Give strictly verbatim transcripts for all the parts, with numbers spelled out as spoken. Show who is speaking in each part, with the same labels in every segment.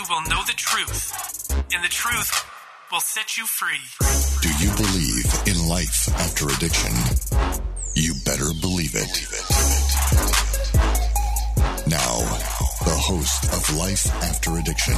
Speaker 1: you will know the truth, and the truth will set you free.
Speaker 2: Do you believe in life after addiction? You better believe it. Now, the host of Life After Addiction.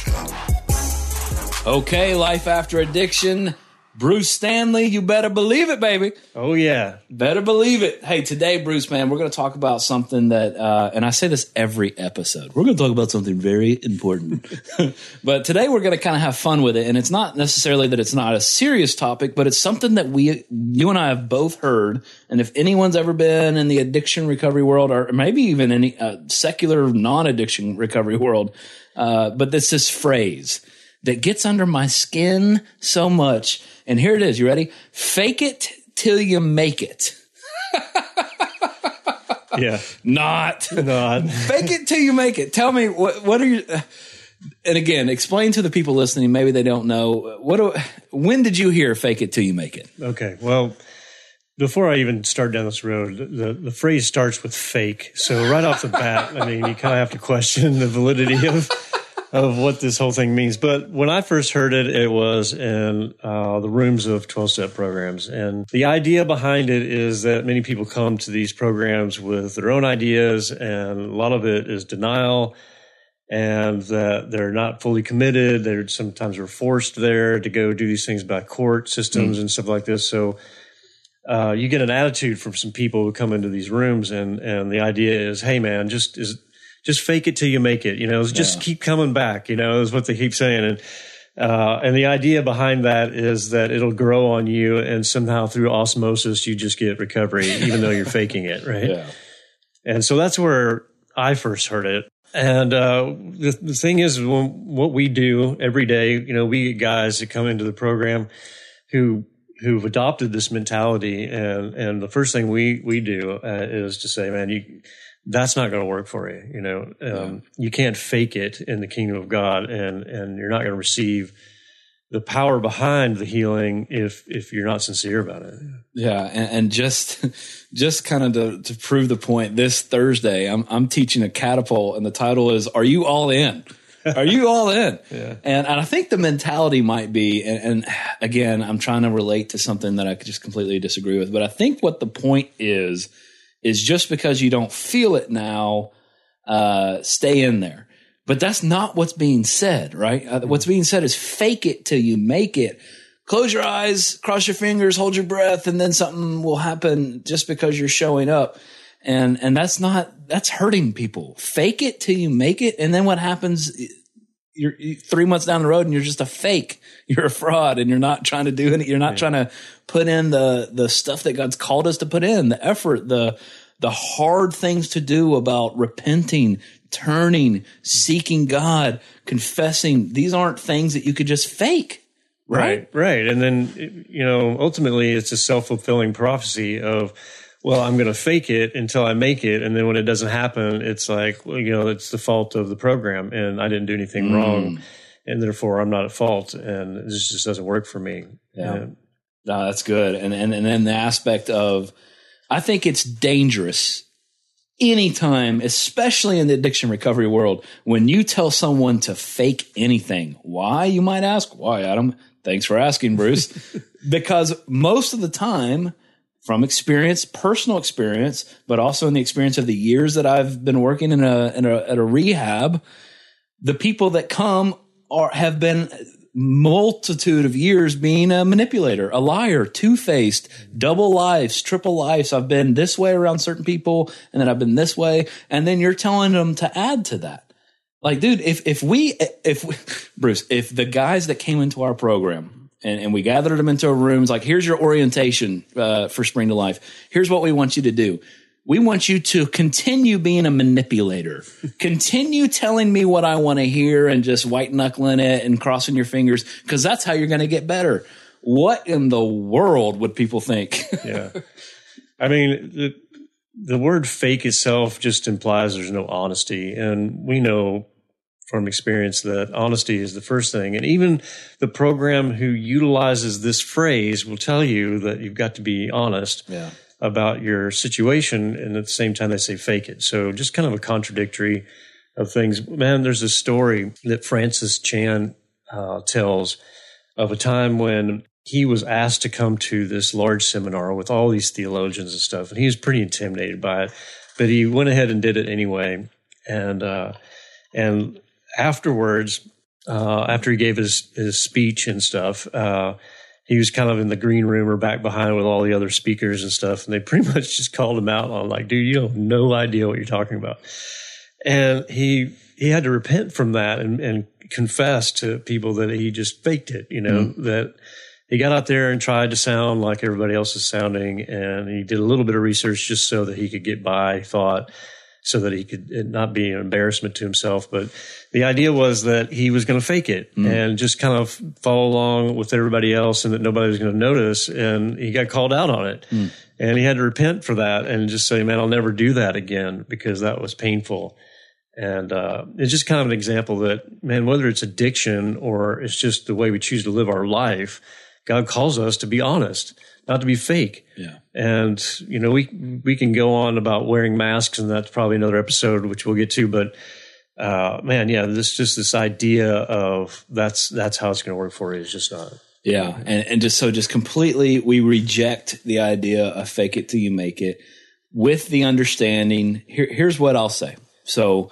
Speaker 3: Okay, Life After Addiction. Bruce Stanley, you better believe it, baby.
Speaker 4: Oh, yeah.
Speaker 3: Better believe it. Hey, today, Bruce, man, we're going to talk about something that, uh, and I say this every episode, we're going to talk about something very important. But today we're going to kind of have fun with it. And it's not necessarily that it's not a serious topic, but it's something that we, you and I have both heard. And if anyone's ever been in the addiction recovery world, or maybe even any uh, secular non-addiction recovery world, uh, but it's this phrase that gets under my skin so much. And here it is. You ready? Fake it till you make it.
Speaker 4: Yeah.
Speaker 3: Not.
Speaker 4: Not.
Speaker 3: Fake it till you make it. Tell me, what, what are you, uh, and again, explain to the people listening, maybe they don't know, what? Do, when did you hear fake it till you make it?
Speaker 4: Okay. Well, before I even start down this road, the, the phrase starts with fake. So right off the bat, I mean, you kind of have to question the validity of of what this whole thing means. But when I first heard it, it was in uh, the rooms of twelve-step programs. And the idea behind it is that many people come to these programs with their own ideas, and a lot of it is denial, and that they're not fully committed. They're sometimes are forced there to go do these things by court systems mm. and stuff like this. So uh, you get an attitude from some people who come into these rooms, and, and the idea is, hey, man, just is Just fake it till you make it, you know, just yeah. keep coming back, you know, is what they keep saying. And, uh, and the idea behind that is that it'll grow on you, and somehow through osmosis, you just get recovery, even though you're faking it. Right.
Speaker 3: Yeah.
Speaker 4: And so that's where I first heard it. And, uh, the, the thing is, when, what we do every day, you know, we get guys that come into the program who, who've adopted this mentality. And, and the first thing we, we do uh, is to say, man, you, that's not going to work for you. You know, um, yeah. you can't fake it in the kingdom of God, and, and you're not going to receive the power behind the healing if, if you're not sincere about it.
Speaker 3: Yeah. And, and just, just kind of to, to prove the point, this Thursday, I'm, I'm teaching a catapult, and the title is, Are You All In? Are you all in? Yeah. And, and I think the mentality might be, and, and again, I'm trying to relate to something that I just completely disagree with, but I think what the point is, is just because you don't feel it now, uh, stay in there. But that's not what's being said, right? Uh, what's being said is fake it till you make it. Close your eyes, cross your fingers, hold your breath, and then something will happen just because you're showing up. And, and that's not, that's hurting people. Fake it till you make it. And then what happens? You're, you're three months down the road and you're just a fake. You're a fraud, and you're not trying to do it. You're not yeah. trying to put in the, the stuff that God's called us to put in, the effort, the, the hard things to do about repenting, turning, seeking God, confessing. These aren't things that you could just fake. Right.
Speaker 4: Right. Right. And then, you know, ultimately it's a self-fulfilling prophecy of, well, I'm going to fake it until I make it. And then when it doesn't happen, it's like, well, you know, it's the fault of the program, and I didn't do anything mm. wrong, and therefore I'm not at fault, and this just doesn't work for me.
Speaker 3: Yeah.
Speaker 4: And,
Speaker 3: no, that's good. And, and, and then the aspect of, I think it's dangerous anytime, especially in the addiction recovery world, when you tell someone to fake anything. Why, you might ask? Why, Adam? Thanks for asking, Bruce. Because most of the time, from experience, personal experience, but also in the experience of the years that I've been working in a, in a at a rehab, the people that come are have been multitude of years being a manipulator, a liar, two-faced, double lives, triple lives. I've been this way around certain people, and then I've been this way, and then you're telling them to add to that. Like, dude, if if we if we, Bruce, if the guys that came into our program, And, and we gathered them into a room. It's like, here's your orientation uh, for Spring to Life. Here's what we want you to do. We want you to continue being a manipulator. Continue telling me what I want to hear and just white knuckling it and crossing your fingers, because that's how you're going to get better. What in the world would people think?
Speaker 4: Yeah. I mean, the, the word fake itself just implies there's no honesty. And we know from experience that honesty is the first thing. And even the program who utilizes this phrase will tell you that you've got to be honest yeah. about your situation. And at the same time, they say fake it. So just kind of a contradictory of things. Man, there's a story that Francis Chan uh, tells of a time when he was asked to come to this large seminar with all these theologians and stuff, and he was pretty intimidated by it, but he went ahead and did it anyway. And uh, and afterwards, uh, after he gave his his speech and stuff, uh, he was kind of in the green room or back behind with all the other speakers and stuff, and they pretty much just called him out on like, dude, you have no idea what you're talking about. And he he had to repent from that and, and confess to people that he just faked it, you know, mm-hmm. that he got out there and tried to sound like everybody else is sounding, and he did a little bit of research just so that he could get by, thought, so that he could not be an embarrassment to himself. But the idea was that he was going to fake it mm. and just kind of follow along with everybody else, and that nobody was going to notice. And he got called out on it. Mm. And he had to repent for that and just say, man, I'll never do that again, because that was painful. And uh, it's just kind of an example that, man, whether it's addiction or it's just the way we choose to live our life, God calls us to be honest, not to be fake.
Speaker 3: Yeah.
Speaker 4: And, you know, we we can go on about wearing masks, and that's probably another episode, which we'll get to. But, uh, man, yeah, this just this idea of that's that's how it's going to work for you is just not.
Speaker 3: Yeah. And, and just so just completely we reject the idea of fake it till you make it with the understanding. Here, here's what I'll say. So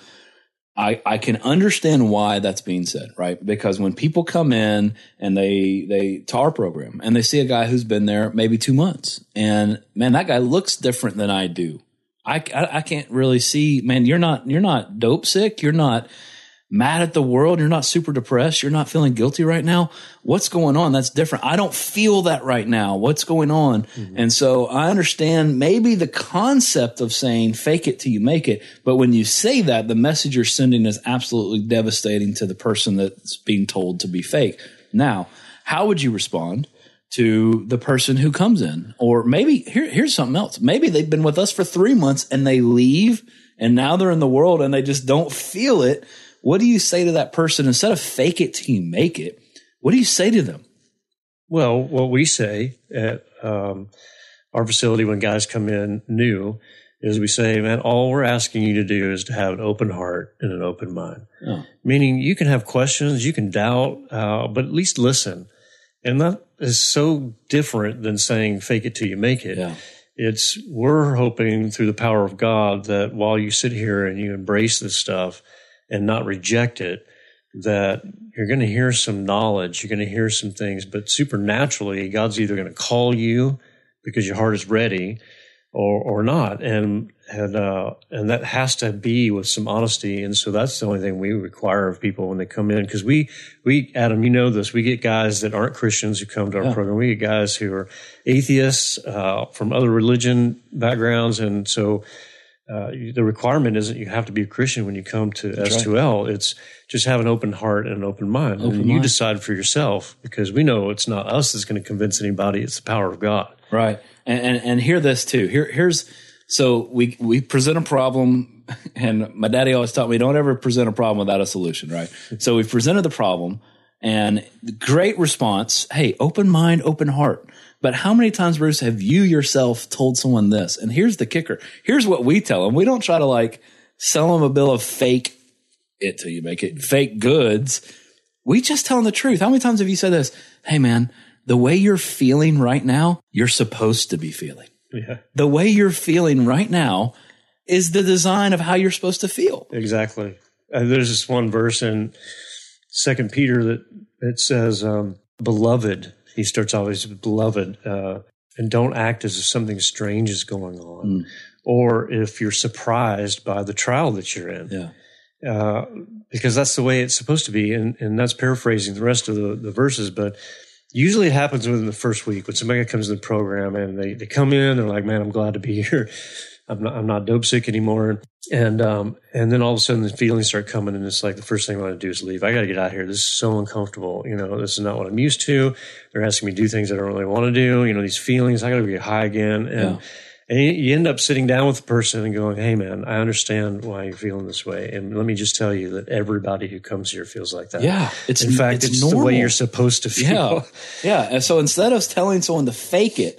Speaker 3: I, I can understand why that's being said, right? Because when people come in and they, they, to our program and they see a guy who's been there maybe two months and man, that guy looks different than I do. I, I, I can't really see, man, you're not, you're not dope sick. You're not mad at the world. You're not super depressed. You're not feeling guilty right now. What's going on? That's different. I don't feel that right now. What's going on? Mm-hmm. And so I understand maybe the concept of saying fake it till you make it. But when you say that, the message you're sending is absolutely devastating to the person that's being told to be fake. Now, how would you respond to the person who comes in? Or maybe here, here's something else. Maybe they've been with us for three months and they leave and now they're in the world and they just don't feel it. What do you say to that person instead of fake it till you make it? What do you say to them?
Speaker 4: Well, what we say at um, our facility when guys come in new is we say, man, all we're asking you to do is to have an open heart and an open mind. Oh. Meaning you can have questions, you can doubt, uh, but at least listen. And that is so different than saying fake it till you make it.
Speaker 3: Yeah.
Speaker 4: It's we're hoping through the power of God that while you sit here and you embrace this stuff, and not reject it, that you're going to hear some knowledge, you're going to hear some things, but supernaturally, God's either going to call you because your heart is ready or or not. And and uh, and that has to be with some honesty. And so that's the only thing we require of people when they come in. Because we, we, Adam, you know this, we get guys that aren't Christians who come to our yeah. program. We get guys who are atheists uh, from other religion backgrounds. And so Uh, the requirement isn't you have to be a Christian when you come to that's S two L. Right. It's just have an open heart and an open mind. Open and you mind. Decide for yourself, because we know it's not us that's going to convince anybody. It's the power of God.
Speaker 3: Right. And, and, and hear this too. Here, here's, so we, we present a problem, and my daddy always taught me, don't ever present a problem without a solution, right? So we presented the problem, and great response. Hey, open mind, open heart. But how many times, Bruce, have you yourself told someone this? And here's the kicker. Here's what we tell them. We don't try to like sell them a bill of fake it till you make it, fake goods. We just tell them the truth. How many times have you said this? Hey, man, the way you're feeling right now, you're supposed to be feeling.
Speaker 4: Yeah.
Speaker 3: The way you're feeling right now is the design of how you're supposed to feel.
Speaker 4: Exactly. Uh, there's this one verse in Second Peter that it says, um, beloved. He starts always with beloved, uh, and don't act as if something strange is going on, mm. or if you're surprised by the trial that you're in.
Speaker 3: Yeah.
Speaker 4: Uh, because that's the way it's supposed to be. And, and that's paraphrasing the rest of the, the verses. But usually it happens within the first week when somebody comes to the program and they, they come in, they're like, man, I'm glad to be here. I'm not, I'm not dope sick anymore. And, um, and then all of a sudden the feelings start coming, and it's like the first thing I want to do is leave. I got to get out of here. This is so uncomfortable. You know, this is not what I'm used to. They're asking me to do things I don't really want to do. You know, these feelings, I got to get high again. And, yeah. and you end up sitting down with the person and going, hey man, I understand why you're feeling this way. And let me just tell you that everybody who comes here feels like that.
Speaker 3: Yeah. It's,
Speaker 4: in fact, it's, it's the way you're supposed to feel.
Speaker 3: Yeah. Yeah. And so instead of telling someone to fake it,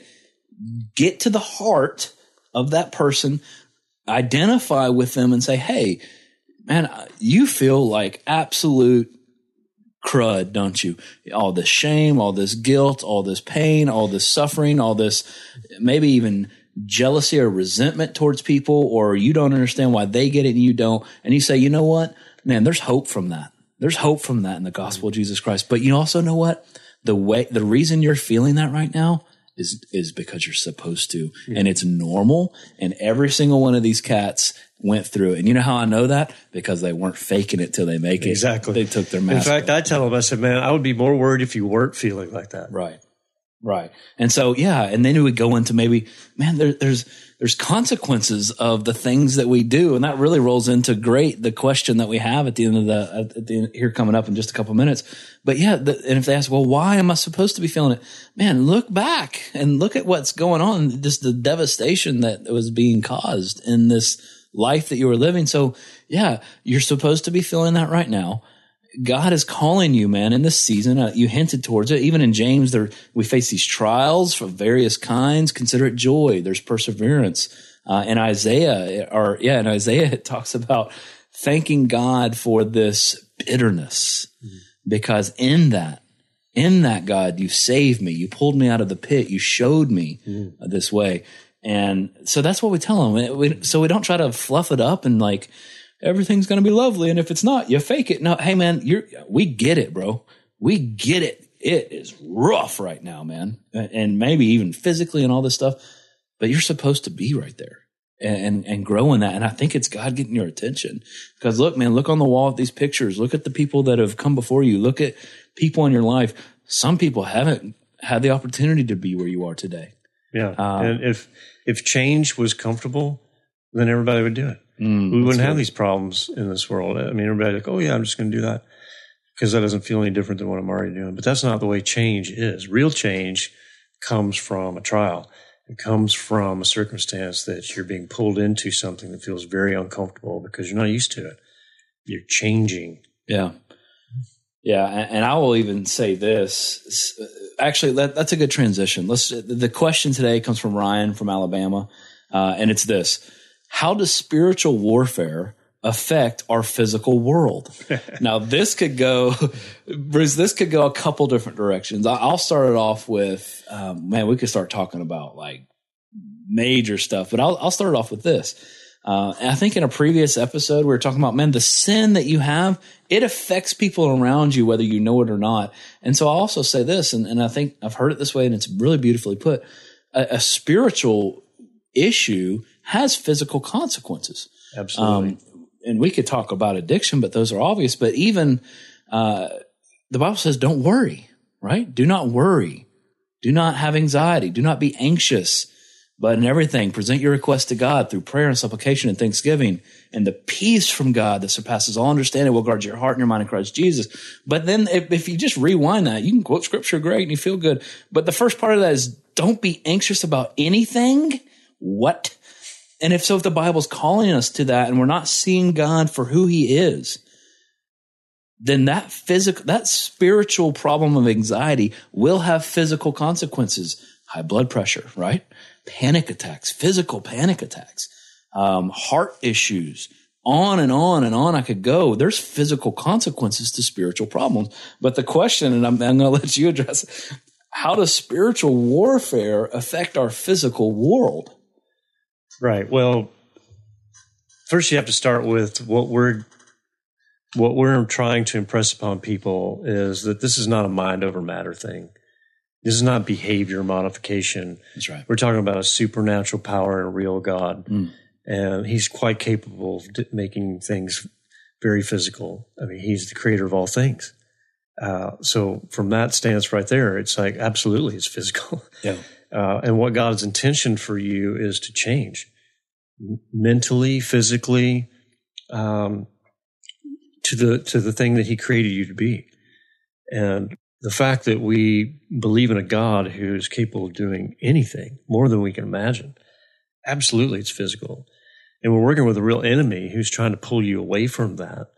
Speaker 3: get to the heart of that person, identify with them and say, hey, man, you feel like absolute crud, don't you? All this shame, all this guilt, all this pain, all this suffering, all this maybe even jealousy or resentment towards people, or you don't understand why they get it and you don't. And you say, you know what, man, there's hope from that. There's hope from that in the gospel of Jesus Christ. But you also know what? The way, the reason you're feeling that right now is, is because you're supposed to. Yeah. And it's normal. And every single one of these cats went through it. And you know how I know that? Because they weren't faking it till they make it.
Speaker 4: Exactly.
Speaker 3: They took their mask
Speaker 4: off. In fact,
Speaker 3: off.
Speaker 4: I tell them, I said, man, I would be more worried if you weren't feeling like that.
Speaker 3: Right. Right. And so, yeah. And then we go into maybe, man, there, there's, there's consequences of the things that we do. And that really rolls into great, the question that we have at the end of the, at the here coming up in just a couple of minutes. But yeah. The, and if they ask, well, why am I supposed to be feeling it? Man, look back and look at what's going on. Just the devastation that was being caused in this life that you were living. So yeah, you're supposed to be feeling that right now. God is calling you, man, in this season. Uh, you hinted towards it. Even in James, there we face these trials of various kinds. Consider it joy. There's perseverance. Uh, in Isaiah, or yeah, in Isaiah, it talks about thanking God for this bitterness, mm-hmm. because in that, in that, God, you saved me. You pulled me out of the pit. You showed me mm-hmm. uh, this way. And so that's what we tell them. We, so we don't try to fluff it up and like, everything's going to be lovely. And if it's not, you fake it. No, hey man, you're, we get it, bro. We get it. It is rough right now, man. And maybe even physically and all this stuff, but you're supposed to be right there and, and, and grow in that. And I think it's God getting your attention because look, man, look on the wall at these pictures. Look at the people that have come before you. Look at people in your life. Some people haven't had the opportunity to be where you are today.
Speaker 4: Yeah. Um, and if, if change was comfortable, then everybody would do it. Mm, we wouldn't have good. These problems in this world. I mean, everybody like, oh yeah, I'm just going to do that because that doesn't feel any different than what I'm already doing. But that's not the way change is. Real change comes from a trial. It comes from a circumstance that you're being pulled into something that feels very uncomfortable because you're not used to it. You're changing.
Speaker 3: Yeah. Yeah. And, and I will even say this. Actually, that, that's a good transition. Let's. The question today comes from Ryan from Alabama, uh, and it's this. How does spiritual warfare affect our physical world? Now, this could go, Bruce, this could go a couple different directions. I'll start it off with, um, man, we could start talking about like major stuff, but I'll, I'll start it off with this. Uh, and I think in a previous episode, we were talking about, man, the sin that you have, it affects people around you, whether you know it or not. And so I'll also say this, and, and I think I've heard it this way, and it's really beautifully put. A, a spiritual issue has physical consequences.
Speaker 4: Absolutely.
Speaker 3: Um, and we could talk about addiction, but those are obvious. But even uh, the Bible says, don't worry, right? Do not worry. Do not have anxiety. Do not be anxious. But in everything, present your request to God through prayer and supplication and thanksgiving. And the peace from God that surpasses all understanding will guard your heart and your mind in Christ Jesus. But then if, if you just rewind that, you can quote scripture great and you feel good. But the first part of that is don't be anxious about anything. What? And if so, if the Bible's calling us to that and we're not seeing God for who he is, then that physical, that spiritual problem of anxiety will have physical consequences. High blood pressure, right? Panic attacks, physical panic attacks, um, heart issues, on and on and on I could go. There's physical consequences to spiritual problems. But the question, and I'm, I'm going to let you address it, how does spiritual warfare affect our physical world?
Speaker 4: Right. Well, first you have to start with what we're what we're trying to impress upon people is that this is not a mind over matter thing. This is not behavior modification.
Speaker 3: That's right.
Speaker 4: We're talking about a supernatural power and a real God, mm. and he's quite capable of d- making things very physical. I mean, he's the creator of all things. Uh, so from that stance right there, it's like absolutely it's physical.
Speaker 3: Yeah.
Speaker 4: Uh, and what God's intention for you is to change mentally, physically, um, to the to the thing that he created you to be. And the fact that we believe in a God who's capable of doing anything more than we can imagine, absolutely it's physical. And we're working with a real enemy who's trying to pull you away from that.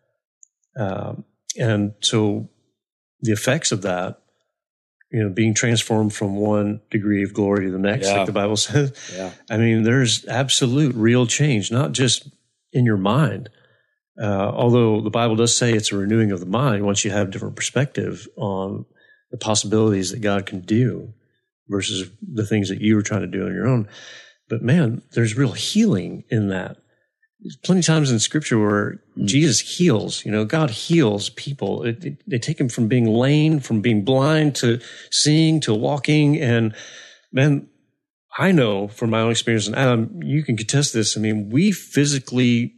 Speaker 4: Um, and so the effects of that, you know, being transformed from one degree of glory to the next,
Speaker 3: yeah.
Speaker 4: like the Bible says.
Speaker 3: Yeah.
Speaker 4: I mean, there's absolute real change, not just in your mind, Uh, although the Bible does say it's a renewing of the mind once you have a different perspective on the possibilities that God can do versus the things that you were trying to do on your own. But man, there's real healing in that. There's plenty of times in Scripture where mm. Jesus heals. You know, God heals people. It, it, they take him from being lame, from being blind to seeing to walking. And man, I know from my own experience, and Adam, you can contest this. I mean, we physically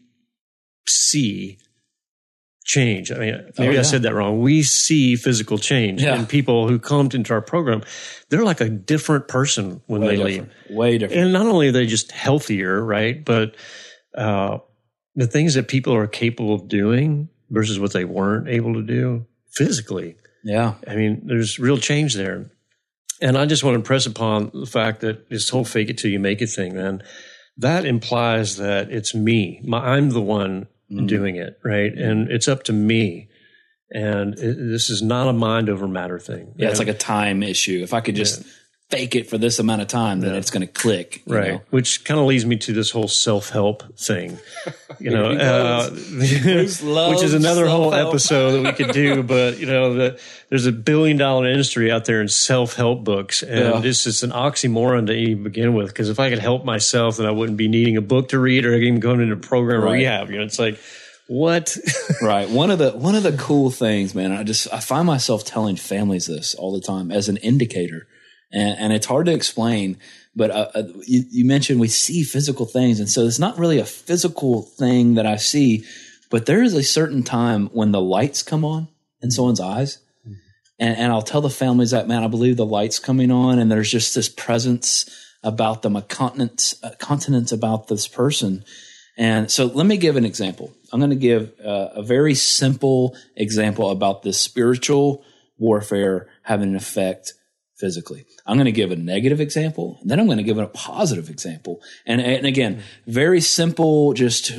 Speaker 4: see change. I mean, maybe oh, yeah. I said that wrong. We see physical change yeah. in people who come into our program. They're like a different person when
Speaker 3: Way
Speaker 4: they
Speaker 3: different.
Speaker 4: leave.
Speaker 3: Way different.
Speaker 4: And not only are they just healthier, right? But uh, the things that people are capable of doing versus what they weren't able to do physically.
Speaker 3: Yeah.
Speaker 4: I mean, there's real change there. And I just want to impress upon the fact that this whole fake it till you make it thing, man, that implies that it's me. My, I'm the one mm. doing it, right? Mm. And it's up to me. And it, this is not a mind over matter thing.
Speaker 3: Yeah,
Speaker 4: and,
Speaker 3: it's like a time issue. If I could just yeah. fake it for this amount of time, then yeah. it's going to click.
Speaker 4: Right.
Speaker 3: Know?
Speaker 4: Which kind of leads me to this whole self-help thing, you know, uh, which is another whole episode that we could do. But, you know, the, there's a billion dollar industry out there in self-help books. And yeah. it's just an oxymoron to even begin with. Because if I could help myself, then I wouldn't be needing a book to read or even going into a program
Speaker 3: right.
Speaker 4: rehab. You know, it's like, what?
Speaker 3: Right. One of the one of the cool things, man, I just I find myself telling families this all the time as an indicator. And, and it's hard to explain, but uh, uh, you, you mentioned we see physical things. And so it's not really a physical thing that I see, but there is a certain time when the lights come on in someone's eyes. Mm-hmm. And, and I'll tell the families that, man, I believe the light's coming on and there's just this presence about them, a continence, a continence about this person. And so let me give an example. I'm going to give uh, a very simple example about this spiritual warfare having an effect physically. I'm going to give a negative example, and then I'm going to give a positive example. And, and again, very simple, just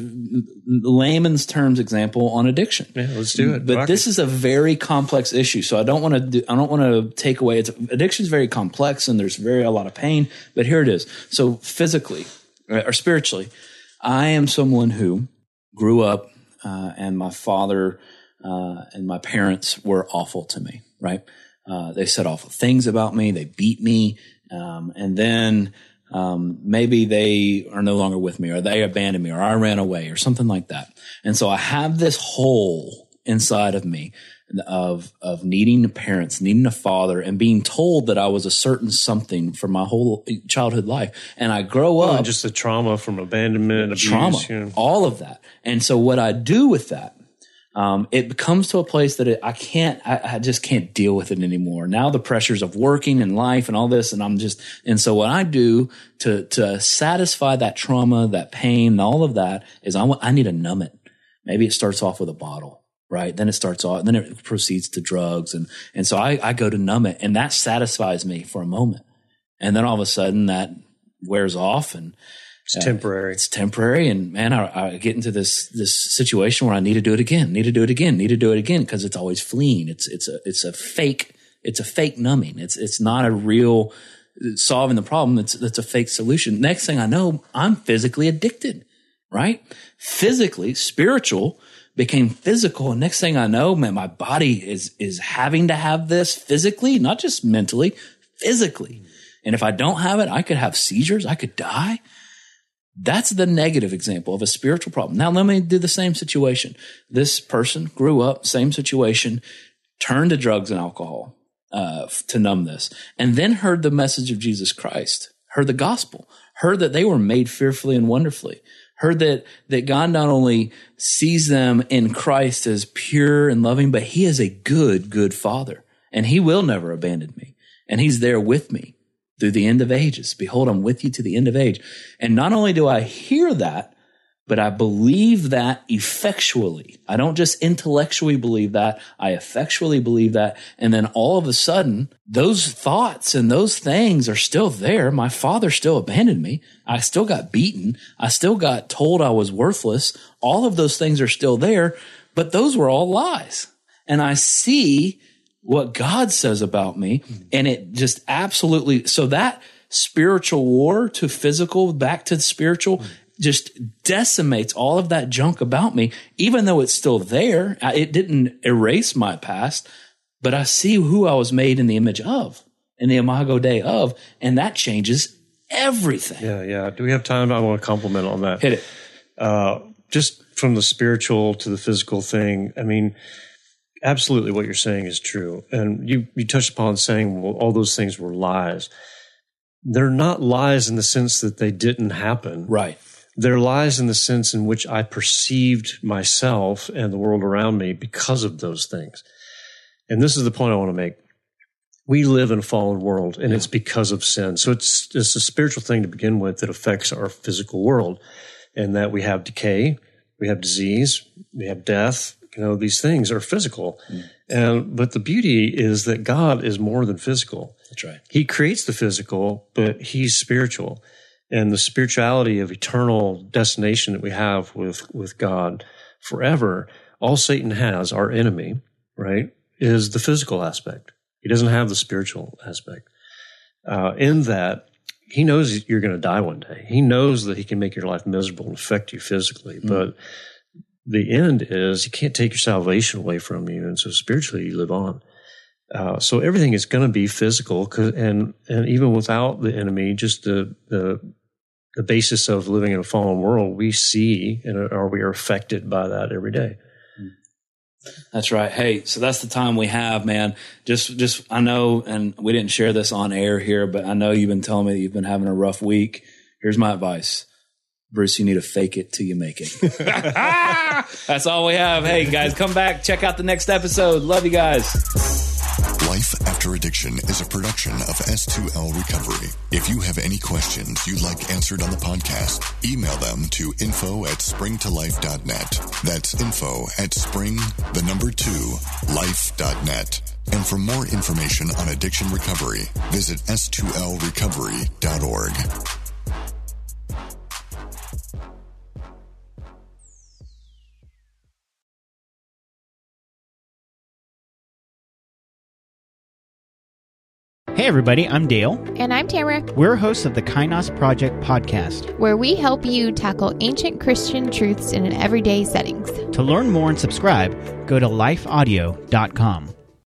Speaker 3: layman's terms example on addiction.
Speaker 4: Yeah, let's do it.
Speaker 3: But
Speaker 4: Rock
Speaker 3: this
Speaker 4: it.
Speaker 3: is a very complex issue, so I don't want to. Do, I don't want to take away. It's, addiction is very complex, and there's very a lot of pain. But here it is. So physically or spiritually, I am someone who grew up, uh, and my father uh, and my parents were awful to me. Right. Uh, they said awful things about me. They beat me. Um, and then, um, maybe they are no longer with me or they abandoned me or I ran away or something like that. And so I have this hole inside of me of, of needing parents, needing a father and being told that I was a certain something for my whole childhood life. And I grow
Speaker 4: well,
Speaker 3: up.
Speaker 4: And just the trauma from abandonment, abuse,
Speaker 3: trauma,
Speaker 4: you know.
Speaker 3: all of that. And so what I do with that, Um, it comes to a place that it, I can't, I, I just can't deal with it anymore. Now the pressures of working and life and all this, and I'm just, and so what I do to, to satisfy that trauma, that pain, all of that is I want, I need to numb it. Maybe it starts off with a bottle, right? Then it starts off, then it proceeds to drugs. And, and so I, I go to numb it and that satisfies me for a moment. And then all of a sudden that wears off and,
Speaker 4: It's temporary.
Speaker 3: Uh, it's temporary. And man, I, I get into this, this situation where I need to do it again, need to do it again, need to do it again. Cause it's always fleeing. It's, it's a, it's a fake, it's a fake numbing. It's, it's not a real solving the problem. It's, it's a fake solution. Next thing I know, I'm physically addicted, right? Physically, spiritual became physical. And next thing I know, man, my body is, is having to have this physically, not just mentally, physically. And if I don't have it, I could have seizures. I could die. That's the negative example of a spiritual problem. Now, let me do the same situation. This person grew up, same situation, turned to drugs and alcohol uh, to numb this, and then heard the message of Jesus Christ, heard the gospel, heard that they were made fearfully and wonderfully, heard that, that God not only sees them in Christ as pure and loving, but he is a good, good father, and he will never abandon me, and he's there with me through the end of ages. Behold, I'm with you to the end of age. And not only do I hear that, but I believe that effectually. I don't just intellectually believe that. I effectually believe that. And then all of a sudden, those thoughts and those things are still there. My father still abandoned me. I still got beaten. I still got told I was worthless. All of those things are still there, but those were all lies. And I see what God says about me. And it just absolutely, so that spiritual war to physical, back to spiritual, just decimates all of that junk about me, even though it's still there. It didn't erase my past, but I see who I was made in the image of, in the Imago Dei of, and that changes everything.
Speaker 4: Yeah, yeah. Do we have time? I want to compliment on that.
Speaker 3: Hit it.
Speaker 4: Uh, just from the spiritual to the physical thing, I mean, absolutely what you're saying is true. And you, you touched upon saying, well, all those things were lies. They're not lies in the sense that they didn't happen.
Speaker 3: Right.
Speaker 4: They're lies in the sense in which I perceived myself and the world around me because of those things. And this is the point I want to make. We live in a fallen world, and yeah. it's because of sin. So it's, it's a spiritual thing to begin with that affects our physical world, and that we have decay, we have disease, we have death. You know, these things are physical. Mm. And but the beauty is that God is more than physical.
Speaker 3: That's right.
Speaker 4: He creates the physical, but he's spiritual. And the spirituality of eternal destination that we have with, with God forever, all Satan has, our enemy, right, is the physical aspect. He doesn't have the spiritual aspect. Uh, in that, he knows you're going to die one day. He knows that he can make your life miserable and affect you physically. Mm. But the end is he can't take your salvation away from you. And so spiritually, you live on. Uh, so everything is going to be physical. And, and even without the enemy, just the, the, the basis of living in a fallen world, we see and are we are affected by that every day.
Speaker 3: That's right. Hey, so that's the time we have, man. Just, just, I know, and we didn't share this on air here, but I know you've been telling me that you've been having a rough week. Here's my advice. Bruce, you need to fake it till you make it. That's all we have. Hey, guys, come back. Check out the next episode. Love you guys.
Speaker 2: Life After Addiction is a production of S two L Recovery. If you have any questions you'd like answered on the podcast, email them to info at spring to life dot net. That's info at spring, the number two, life dot net. And for more information on addiction recovery, visit S two L recovery dot org.
Speaker 5: Hey everybody, I'm Dale.
Speaker 6: And I'm Tamara.
Speaker 5: We're hosts of the Kainos Project podcast,
Speaker 6: where we help you tackle ancient Christian truths in an everyday settings.
Speaker 5: To learn more and subscribe, go to life audio dot com.